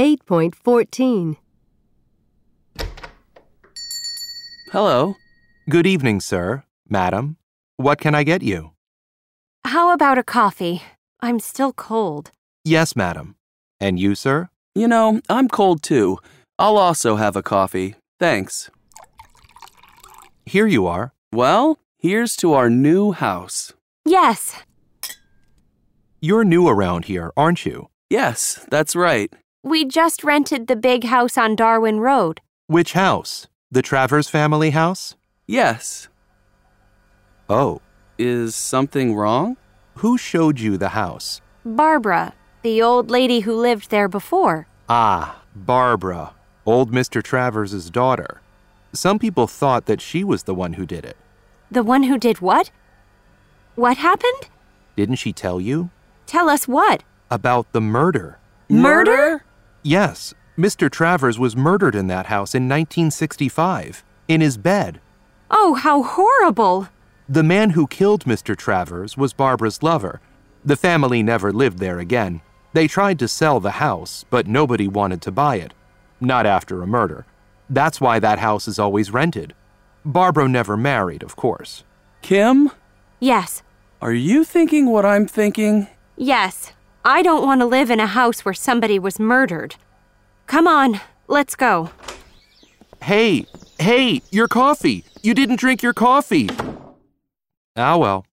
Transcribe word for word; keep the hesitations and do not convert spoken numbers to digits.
eight point fourteen. Hello. Good evening, sir, madam. What can I get you? How about a coffee? I'm still cold. Yes, madam. And you, sir? You know, I'm cold too. I'll also have a coffee. Thanks. Here you are. Well, here's to our new house. Yes. You're new around here, aren't you? Yes, that's right. We just rented the big house on Darwin Road. Which house? The Travers family house? Yes. Oh. Is something wrong? Who showed you the house? Barbara, the old lady who lived there before. Ah, Barbara, old Mister Travers' daughter. Some people thought that she was the one who did it. The one who did what? What happened? Didn't she tell you? Tell us what? About the murder. Murder? Yes, Mister Travers was murdered in that house in nineteen sixty-five, in his bed. Oh, how horrible! The man who killed Mister Travers was Barbara's lover. The family never lived there again. They tried to sell the house, but nobody wanted to buy it. Not after a murder. That's why that house is always rented. Barbara never married, of course. Kim? Yes. Are you thinking what I'm thinking? Yes. I don't want to live in a house where somebody was murdered. Come on, let's go. Hey, hey, your coffee! You didn't drink your coffee! Ah, well.